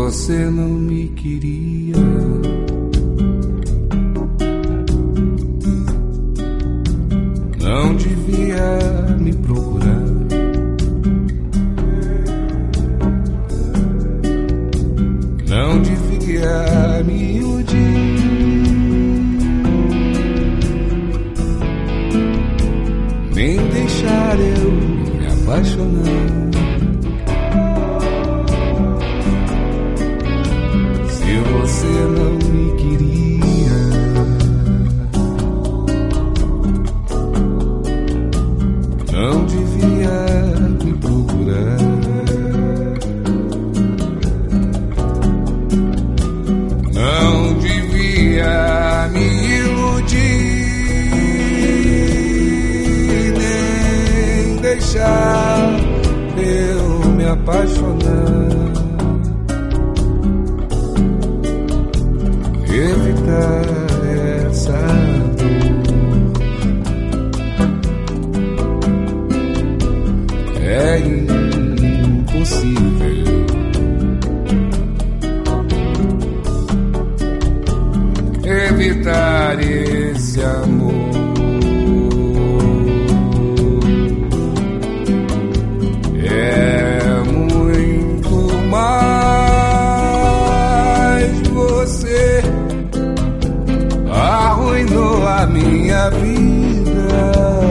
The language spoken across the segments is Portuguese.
você não me queria, não devia me procurar. Não devia me iludir, nem deixar eu me apaixonar. Se você não me queria, não devia me procurar. Não devia me iludir, nem deixar eu me apaixonar. Evitar essa dor é impossível. Evitar esse amor é muito mais. Você arruinou a minha vida,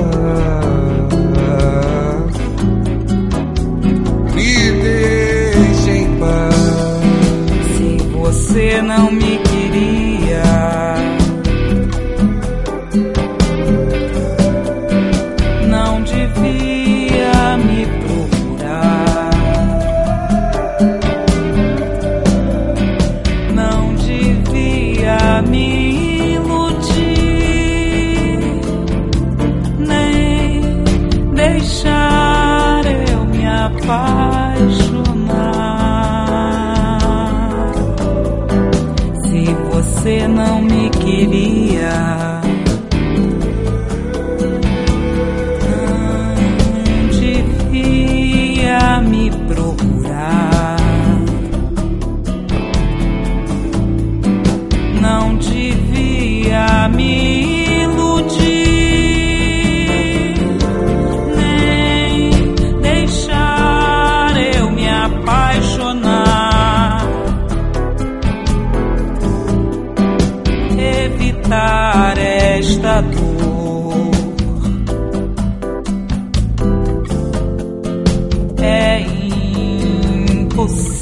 me deixe em paz. Se você não me queria, não devia me procurar, não devia me iludir, nem deixar eu me apaixonar. Se você não me queria, não devia me procurar, não devia me iludir, nem deixar eu me apaixonar. Evitar esta dor é impossível.